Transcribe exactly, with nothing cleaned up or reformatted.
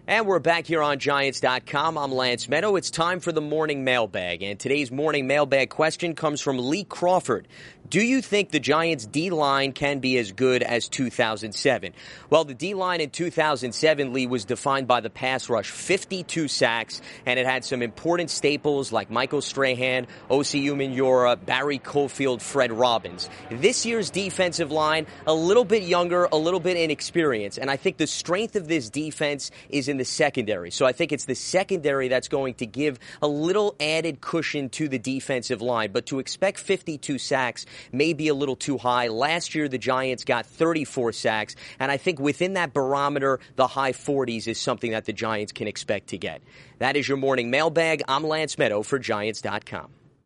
And we're back here on Giants dot com. I'm Lance Meadow. It's time for the morning mailbag. And today's morning mailbag question comes from Lee Crawford. Do you think the Giants' D-line can be as good as two thousand seven? Well, the D-line in two thousand seven, Lee, was defined by the pass rush, fifty-two sacks, and it had some important staples like Michael Strahan, Osi Umenyiora, Barry Cofield, Fred Robbins. This year's defensive line, a little bit younger, a little bit inexperienced, and I think the strength of this defense is in the secondary. So I think it's the secondary that's going to give a little added cushion to the defensive line. But to expect fifty-two sacks may be a little too high. Last year, the Giants got thirty-four sacks, and I think within that barometer, the high forties is something that the Giants can expect to get. That is your morning mailbag. I'm Lance Meadow for Giants dot com.